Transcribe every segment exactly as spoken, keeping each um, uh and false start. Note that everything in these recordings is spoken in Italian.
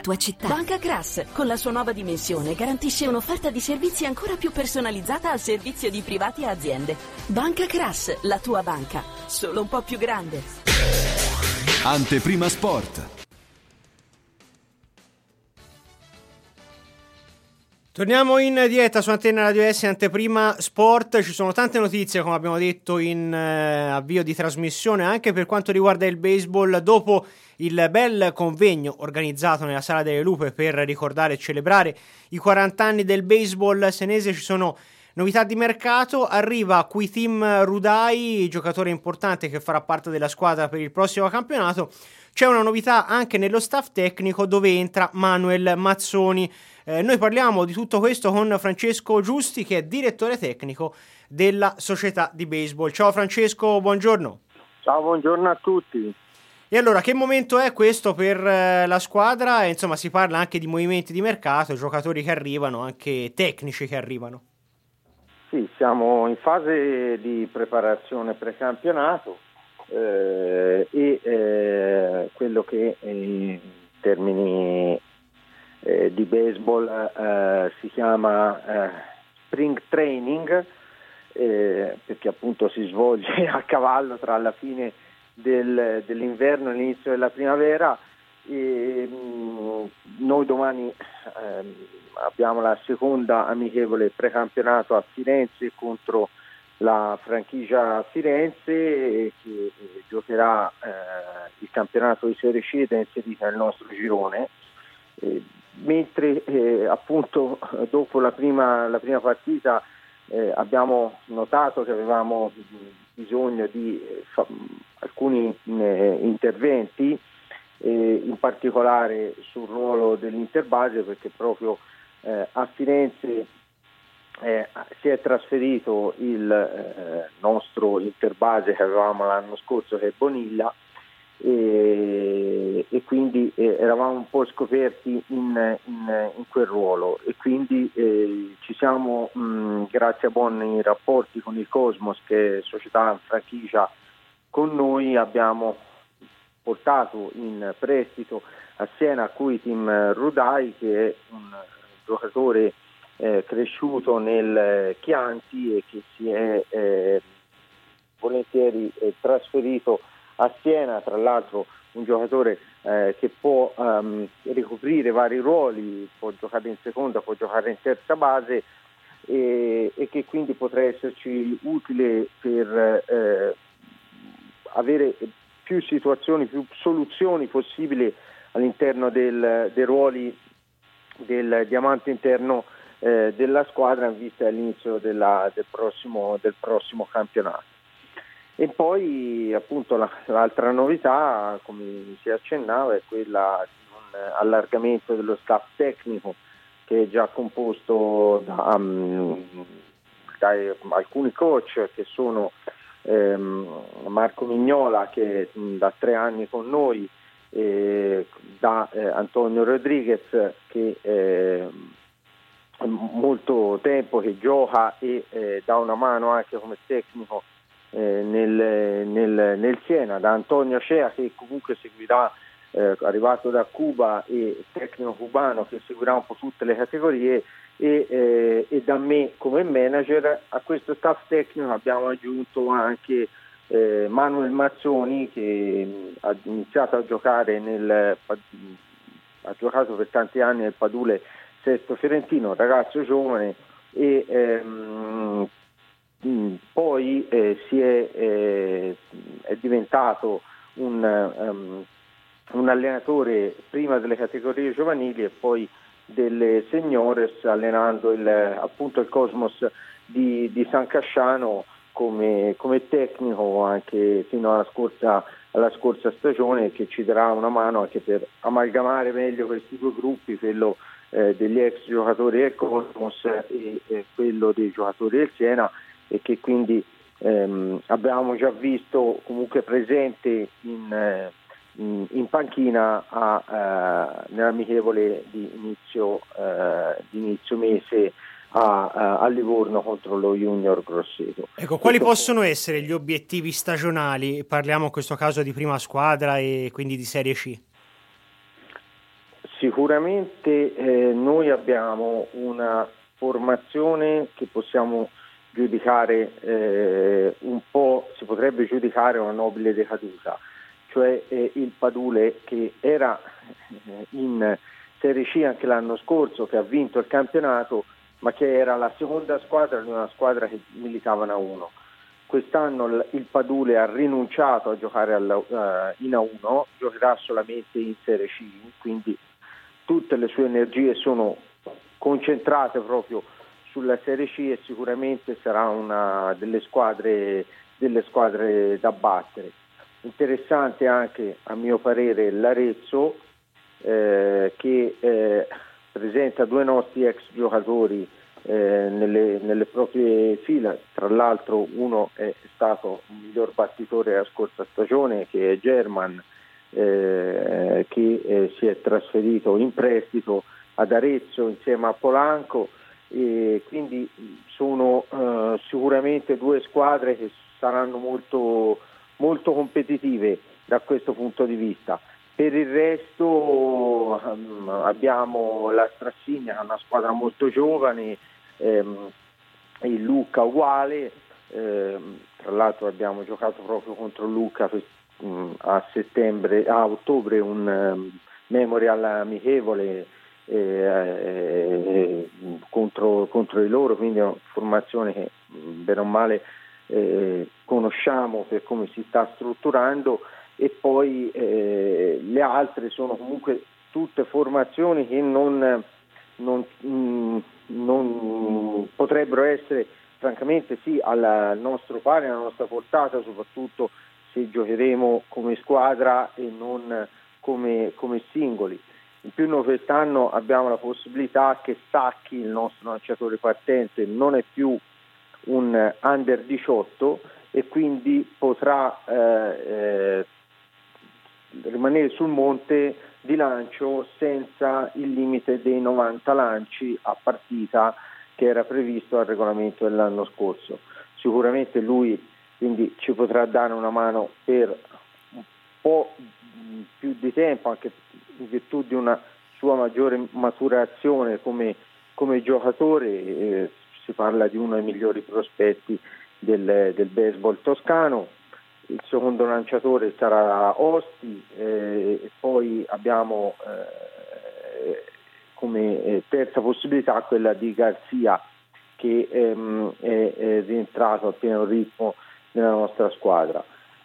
tua città. Banca Crass, con la sua nuova dimensione, garantisce un'offerta di servizi ancora più personalizzata al servizio di privati e aziende. Banca Crass, la tua banca, solo un po' più grande. Anteprima Sport. Torniamo in diretta su Antenna Radio S, Anteprima Sport. Ci sono tante notizie, come abbiamo detto in eh, avvio di trasmissione, anche per quanto riguarda il baseball. Dopo il bel convegno organizzato nella Sala delle Lupe per ricordare e celebrare i quaranta anni del baseball senese, ci sono novità di mercato. Arriva Quitim Rudai, giocatore importante che farà parte della squadra per il prossimo campionato. C'è una novità anche nello staff tecnico, dove entra Manuel Mazzoni. Eh, noi parliamo di tutto questo con Francesco Giusti, che è direttore tecnico della società di baseball. Ciao Francesco, buongiorno. Ciao, buongiorno a tutti. E allora, che momento è questo per eh, la squadra? E, insomma, si parla anche di movimenti di mercato, giocatori che arrivano, anche tecnici che arrivano. Sì, siamo in fase di preparazione precampionato eh, e eh, quello che in termini eh, di baseball eh, si chiama eh, spring training, eh, perché appunto si svolge a cavallo tra la fine del, dell'inverno e l'inizio della primavera. E, mh, noi domani ehm, abbiamo la seconda amichevole precampionato a Firenze contro la franchigia Firenze, che eh, giocherà eh, il campionato di Serie C ed è inserita nel nostro girone, eh, mentre eh, appunto dopo la prima, la prima partita eh, abbiamo notato che avevamo bisogno di eh, fa- alcuni eh, interventi, Eh, in particolare sul ruolo dell'interbase, perché proprio eh, a Firenze eh, si è trasferito il eh, nostro interbase che avevamo l'anno scorso, che è Bonilla, e, e quindi eh, eravamo un po' scoperti in, in, in quel ruolo, e quindi eh, ci siamo mh, grazie a buoni rapporti con il Cosmos, che è società in franchigia con noi, abbiamo portato in prestito a Siena Quitim Rudai, che è un giocatore eh, cresciuto nel Chianti e che si è eh, volentieri eh, trasferito a Siena. Tra l'altro un giocatore eh, che può um, ricoprire vari ruoli, può giocare in seconda, può giocare in terza base, e, e che quindi potrà esserci utile per eh, avere più situazioni, più soluzioni possibili all'interno del, dei ruoli del diamante interno eh, della squadra, in vista dell'inizio della, del, prossimo, del prossimo campionato. E poi appunto la, l'altra novità, come si accennava, è quella di un allargamento dello staff tecnico, che è già composto da, um, da alcuni coach che sono Marco Mignola, che mh, da tre anni con noi, eh, da eh, Antonio Rodriguez, che eh, molto tempo che gioca e eh, dà una mano anche come tecnico eh, nel, nel, nel Siena, da Antonio Cea, che comunque seguirà, eh, arrivato da Cuba, e tecnico cubano che seguirà un po' tutte le categorie, e, eh, e da me come manager. A questo staff tecnico abbiamo aggiunto anche eh, Manuel Mazzoni, che ha iniziato a giocare nel ha giocato per tanti anni nel Padule Sesto Fiorentino, un ragazzo giovane, e ehm, poi eh, si è, eh, è diventato un, um, un allenatore prima delle categorie giovanili e poi delle seniores, allenando il, appunto il Cosmos di, di San Casciano come, come tecnico anche fino alla scorsa, alla scorsa stagione, che ci darà una mano anche per amalgamare meglio questi due gruppi, quello eh, degli ex giocatori del Cosmos e, e quello dei giocatori del Siena, e che quindi ehm, abbiamo già visto comunque presente in eh, in panchina a, uh, nell'amichevole di inizio, uh, di inizio mese a, a, a Livorno contro lo Junior Grosseto. Ecco, quali questo possono essere gli obiettivi stagionali? Parliamo in questo caso di prima squadra e quindi di Serie C. Sicuramente eh, noi abbiamo una formazione che possiamo giudicare eh, un po', si potrebbe giudicare una nobile decaduta, cioè eh, il Padule che era eh, in Serie C anche l'anno scorso, che ha vinto il campionato, ma che era la seconda squadra di una squadra che militava in A uno. Quest'anno il Padule ha rinunciato a giocare alla, uh, in A uno, giocherà solamente in Serie C, quindi tutte le sue energie sono concentrate proprio sulla Serie C e sicuramente sarà una delle squadre, delle squadre da battere. Interessante anche, a mio parere, l'Arezzo eh, che eh, presenta due nostri ex giocatori eh, nelle, nelle proprie fila. Tra l'altro uno è stato il miglior battitore della scorsa stagione, che è German, Eh, che eh, si è trasferito in prestito ad Arezzo insieme a Polanco, e quindi sono eh, sicuramente due squadre che saranno molto, molto competitive da questo punto di vista. Per il resto um, abbiamo la Strassigna, una squadra molto giovane, ehm, il Lucca uguale, ehm, tra l'altro abbiamo giocato proprio contro il Lucca a settembre, a ottobre un um, memorial amichevole eh, eh, contro, contro di loro, quindi è una formazione che bene o male eh, conosciamo per come si sta strutturando, e poi eh, le altre sono comunque tutte formazioni che non, non, mh, non potrebbero essere francamente sì al nostro pari, alla nostra portata, soprattutto se giocheremo come squadra e non come, come singoli. In più noi quest'anno abbiamo la possibilità che Sacchi, il nostro lanciatore partente, non è più un under diciotto e quindi potrà eh, eh, rimanere sul monte di lancio senza il limite dei novanta lanci a partita che era previsto al regolamento dell'anno scorso. Sicuramente lui quindi ci potrà dare una mano per un po' più di tempo, anche in virtù di una sua maggiore maturazione come, come giocatore. Eh, si parla di uno dei migliori prospetti del, del baseball toscano. Il secondo lanciatore sarà Osti, eh, e poi abbiamo eh, come terza possibilità quella di Garzia, che ehm, è, è rientrato a pieno ritmo nella nostra squadra.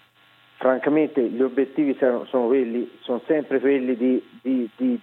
Francamente gli obiettivi sono, sono quelli, sono sempre quelli di, di, di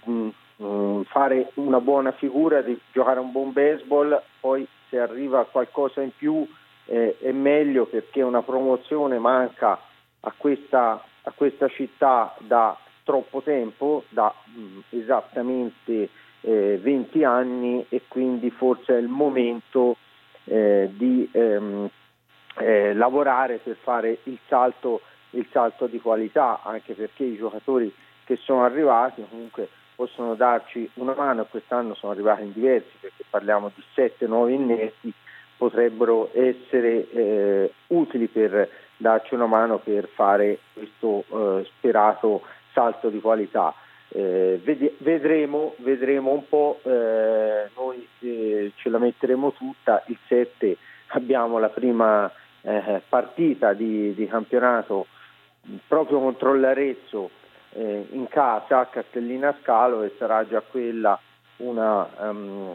mh, fare una buona figura, di giocare un buon baseball. Poi se arriva qualcosa in più eh, è meglio, perché una promozione manca a questa, a questa città da troppo tempo, da mh, esattamente eh, venti anni, e quindi forse è il momento eh, di ehm, Eh, lavorare per fare il salto, il salto di qualità, anche perché i giocatori che sono arrivati comunque possono darci una mano, e quest'anno sono arrivati in diversi, perché parliamo di sette nuovi innesti, potrebbero essere eh, utili per darci una mano per fare questo eh, sperato salto di qualità. Eh, ved- vedremo, vedremo un po', eh, noi eh, ce la metteremo tutta. Il sette abbiamo la prima eh, partita di, di campionato proprio contro l'Arezzo eh, in casa a Castellina Scalo, e sarà già quella una, um,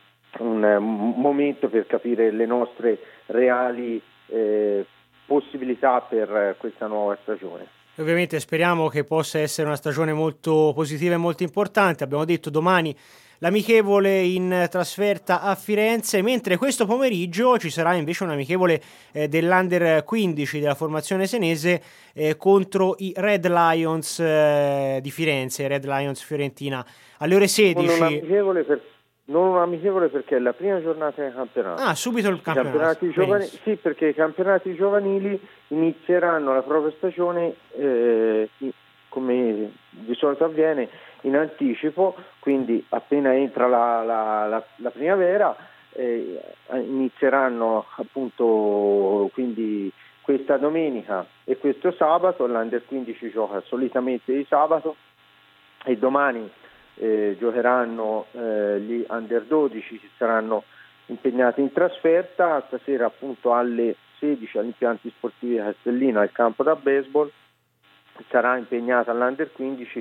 un um, momento per capire le nostre reali eh, possibilità per questa nuova stagione. Ovviamente speriamo che possa essere una stagione molto positiva e molto importante. Abbiamo detto domani l'amichevole in trasferta a Firenze, mentre questo pomeriggio ci sarà invece un amichevole eh, dell'Under quindici della formazione senese eh, contro i Red Lions eh, di Firenze, Red Lions Fiorentina, alle ore sedici. Non un amichevole, per, non un amichevole perché è la prima giornata del campionato. Ah, subito il campionato. Campionati giovani, sì, perché i campionati giovanili inizieranno la propria stagione eh, come di solito avviene in anticipo, quindi appena entra la, la, la, la primavera eh, inizieranno appunto quindi questa domenica e questo sabato. L'Under quindici gioca solitamente di sabato, e domani eh, giocheranno eh, gli under dodici, che saranno impegnati in trasferta. Stasera appunto alle sedici agli impianti sportivi Castellina, al campo da baseball, sarà impegnata l'under quindici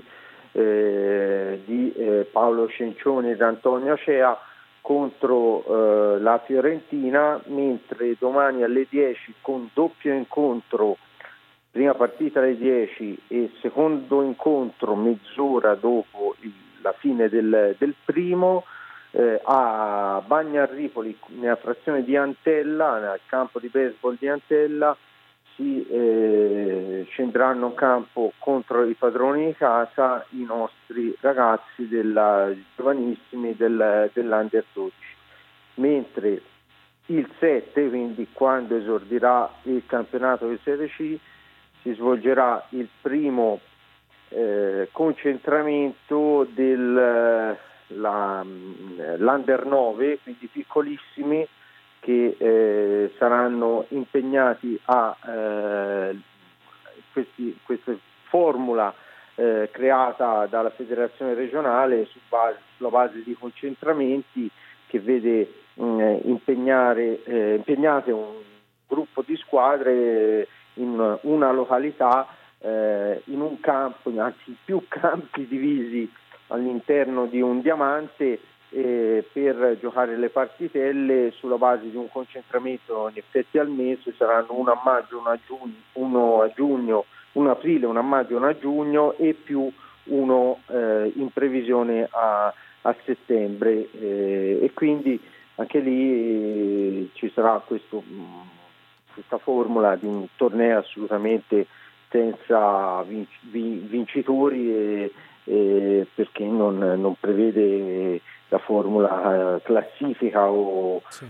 eh, di eh, Paolo Cencioni ed Antonio Acea contro eh, la Fiorentina, mentre domani alle dieci, con doppio incontro, prima partita alle dieci e secondo incontro mezz'ora dopo il, la fine del, del primo, eh, a Bagnarripoli, nella frazione di Antella, nel campo di baseball di Antella, si eh, scenderanno in campo contro i padroni di casa, i nostri ragazzi della, giovanissimi del, dell'Under dodici, mentre il sette, quindi quando esordirà il campionato di Serie C, si svolgerà il primo eh, concentramento del la, l'Under nove, quindi piccolissimi, che eh, saranno impegnati a eh, questi, questa formula eh, creata dalla federazione regionale su base, sulla base di concentramenti, che vede mh, impegnare eh, impegnate un gruppo di squadre in una località, eh, in un campo, anzi più campi divisi all'interno di un diamante, Eh, per giocare le partitelle sulla base di un concentramento in effetti al mese. Saranno uno a maggio, uno a giugno, uno a giugno, uno aprile, uno a maggio, uno a giugno e più uno eh, in previsione a, a settembre, eh, e quindi anche lì eh, ci sarà questo, questa formula di un torneo assolutamente senza vinc- vincitori, e, e perché non, non prevede la formula classifica o, sì.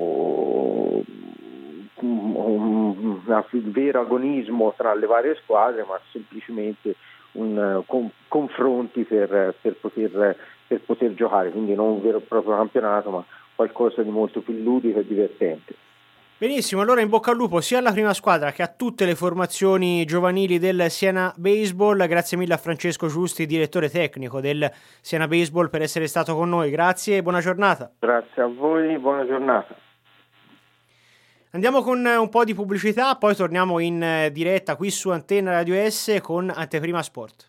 o un, un vero agonismo tra le varie squadre, ma semplicemente un con, confronti per, per, poter, per poter giocare, quindi non un vero e proprio campionato, ma qualcosa di molto più ludico e divertente. Benissimo, allora in bocca al lupo sia alla prima squadra che a tutte le formazioni giovanili del Siena Baseball. Grazie mille a Francesco Giusti, direttore tecnico del Siena Baseball, per essere stato con noi. Grazie e buona giornata. Grazie a voi, buona giornata. Andiamo con un po' di pubblicità, poi torniamo in diretta qui su Antenna Radio S con Anteprima Sport.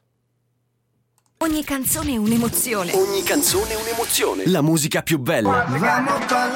Ogni canzone è un'emozione. Ogni canzone è un'emozione. La musica più bella.